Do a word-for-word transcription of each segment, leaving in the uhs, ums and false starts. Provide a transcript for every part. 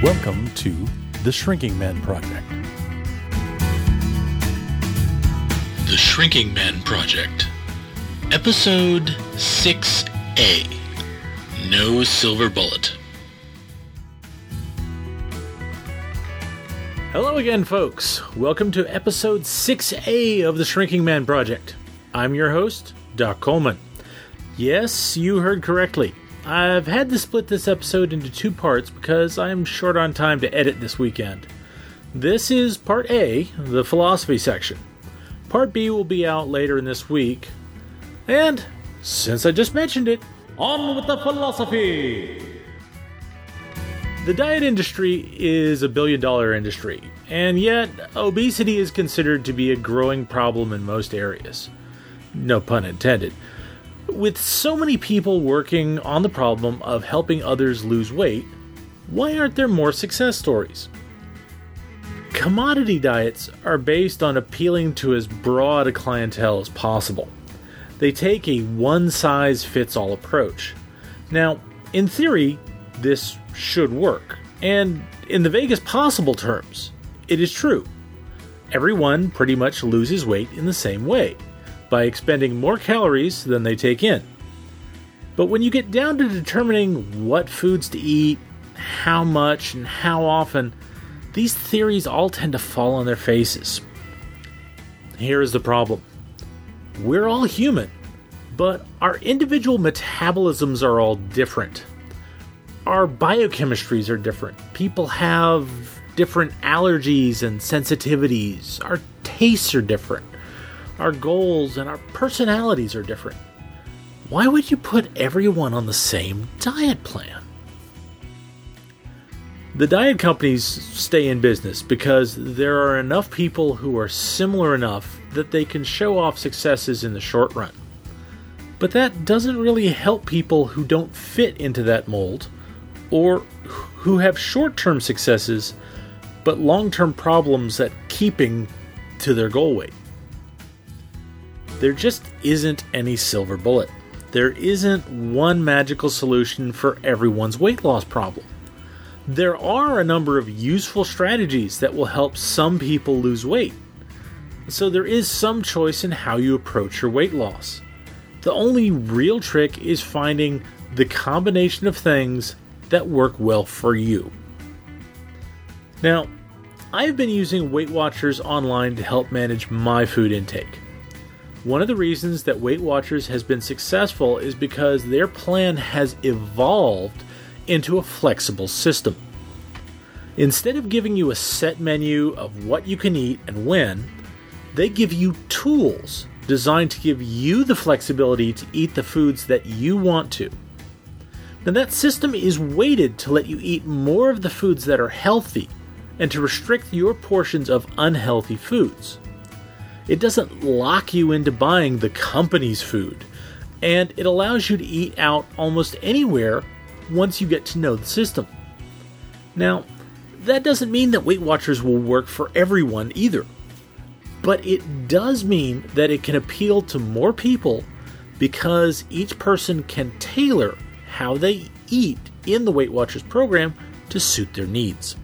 Welcome to The Shrinking Man Project. The Shrinking Man Project, Episode six A, No Silver Bullet. Hello again, folks. Welcome to Episode six A of The Shrinking Man Project. I'm your host, Doc Coleman. Yes, you heard correctly. I've had to split this episode into two parts because I'm short on time to edit this weekend. This is Part A, the philosophy section. Part B will be out later in this week. And, since I just mentioned it, on with the philosophy! The diet industry is a billion dollar industry, and yet obesity is considered to be a growing problem in most areas. No pun intended. With so many people working on the problem of helping others lose weight, why aren't there more success stories? Commodity diets are based on appealing to as broad a clientele as possible. They take a one-size-fits-all approach. Now, in theory, this should work, and in the vaguest possible terms, it is true. Everyone pretty much loses weight in the same way, by expending more calories than they take in. But when you get down to determining what foods to eat, how much, and how often, these theories all tend to fall on their faces. Here is the problem. We're all human, but our individual metabolisms are all different. Our biochemistries are different. People have different allergies and sensitivities. Our tastes are different. Our goals and our personalities are different. Why would you put everyone on the same diet plan? The diet companies stay in business because there are enough people who are similar enough that they can show off successes in the short run. But that doesn't really help people who don't fit into that mold, or who have short-term successes but long-term problems at keeping to their goal weight. There just isn't any silver bullet. There isn't one magical solution for everyone's weight loss problem. There are a number of useful strategies that will help some people lose weight. So there is some choice in how you approach your weight loss. The only real trick is finding the combination of things that work well for you. Now, I've been using Weight Watchers online to help manage my food intake. One of the reasons that Weight Watchers has been successful is because their plan has evolved into a flexible system. Instead of giving you a set menu of what you can eat and when, they give you tools designed to give you the flexibility to eat the foods that you want to. Now, that system is weighted to let you eat more of the foods that are healthy and to restrict your portions of unhealthy foods. It doesn't lock you into buying the company's food, and it allows you to eat out almost anywhere once you get to know the system. Now, that doesn't mean that Weight Watchers will work for everyone either, but it does mean that it can appeal to more people because each person can tailor how they eat in the Weight Watchers program to suit their needs.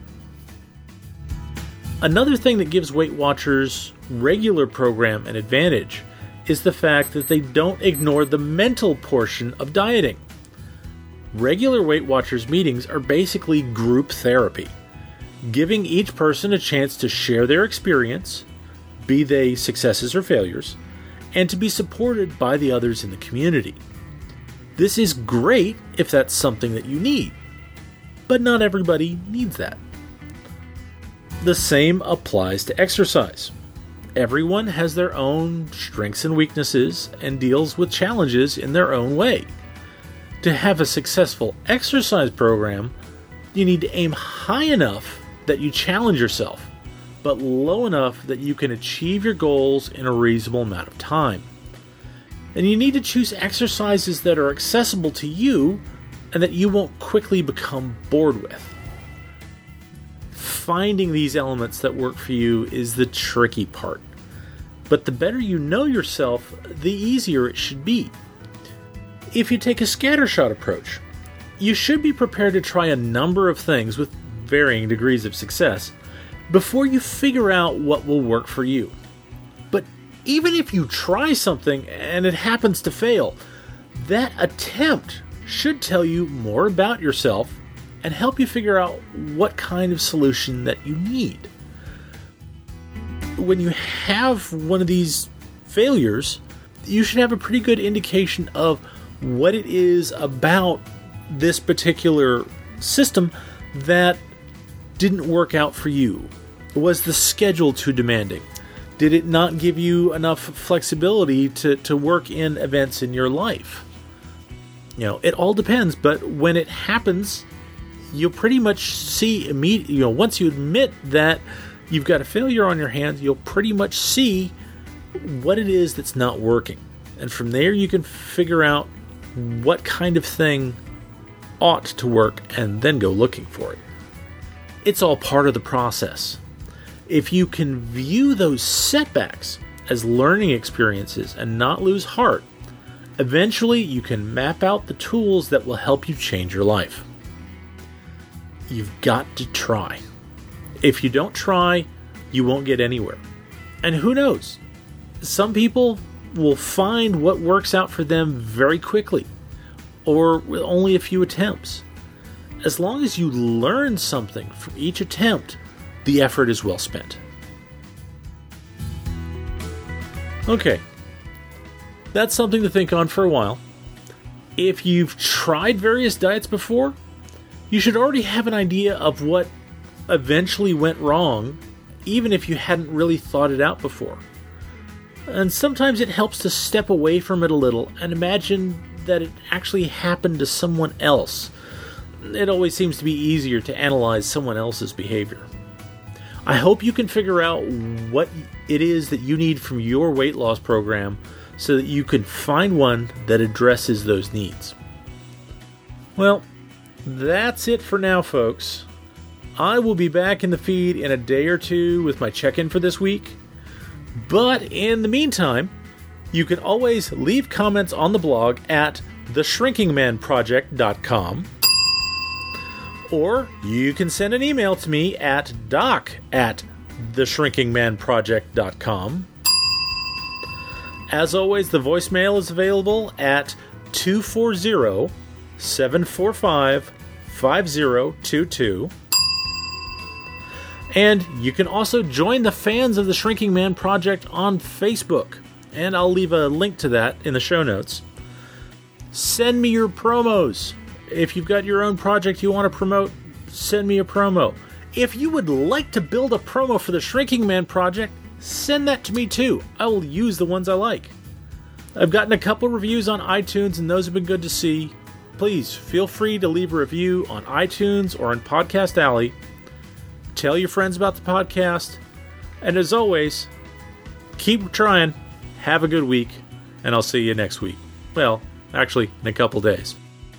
Another thing that gives Weight Watchers' regular program an advantage is the fact that they don't ignore the mental portion of dieting. Regular Weight Watchers meetings are basically group therapy, giving each person a chance to share their experience, be they successes or failures, and to be supported by the others in the community. This is great if that's something that you need, but not everybody needs that. The same applies to exercise. Everyone has their own strengths and weaknesses and deals with challenges in their own way. To have a successful exercise program, you need to aim high enough that you challenge yourself, but low enough that you can achieve your goals in a reasonable amount of time. And you need to choose exercises that are accessible to you and that you won't quickly become bored with. Finding these elements that work for you is the tricky part. But the better you know yourself, the easier it should be. If you take a scattershot approach, you should be prepared to try a number of things with varying degrees of success before you figure out what will work for you. But even if you try something and it happens to fail, that attempt should tell you more about yourself and help you figure out what kind of solution that you need. When you have one of these failures, you should have a pretty good indication of what it is about this particular system that didn't work out for you. Was the schedule too demanding? Did it not give you enough flexibility to, to work in events in your life? You know, it all depends, but when it happens, you'll pretty much see immediately, you know, once you admit that you've got a failure on your hands, you'll pretty much see what it is that's not working. And from there, you can figure out what kind of thing ought to work and then go looking for it. It's all part of the process. If you can view those setbacks as learning experiences and not lose heart, eventually you can map out the tools that will help you change your life. You've got to try. If you don't try, you won't get anywhere. And who knows? Some people will find what works out for them very quickly, or with only a few attempts. As long as you learn something from each attempt, the effort is well spent. Okay, that's something to think on for a while. If you've tried various diets before, you should already have an idea of what eventually went wrong, even if you hadn't really thought it out before. And sometimes it helps to step away from it a little and imagine that it actually happened to someone else. It always seems to be easier to analyze someone else's behavior. I hope you can figure out what it is that you need from your weight loss program so that you can find one that addresses those needs. Well, that's it for now, folks. I will be back in the feed in a day or two with my check-in for this week. But in the meantime, you can always leave comments on the blog at the shrinking man project dot com. Or you can send an email to me at doc at the shrinking man project dot com. As always, the voicemail is available at two four zero, seven four five, five zero two two. And you can also join the fans of the Shrinking Man Project on Facebook, and I'll leave a link to that in the show notes. Send me your promos. If you've got your own project you want to promote, send me a promo. If you would like to build a promo for the Shrinking Man Project, send that to me too. I will use the ones I like. I've gotten a couple reviews on iTunes, and those have been good to see. Please feel free to leave a review on iTunes or on Podcast Alley. Tell your friends about the podcast. And as always, keep trying. Have a good week. And I'll see you next week. Well, actually, in a couple days.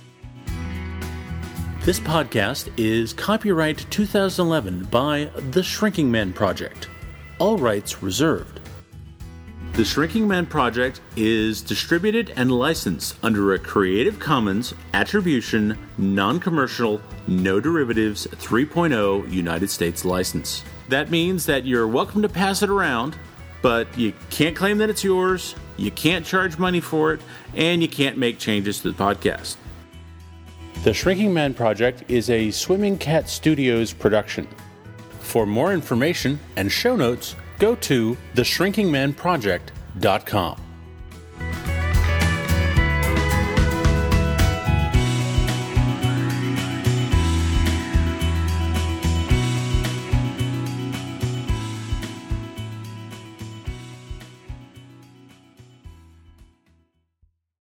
This podcast is copyright two thousand eleven by The Shrinking Man Project. All rights reserved. The Shrinking Man Project is distributed and licensed under a Creative Commons Attribution, Non-Commercial, No Derivatives three point oh United States license. That means that you're welcome to pass it around, but you can't claim that it's yours, you can't charge money for it, and you can't make changes to the podcast. The Shrinking Man Project is a Swimming Cat Studios production. For more information and show notes, go to the shrinking man project dot com.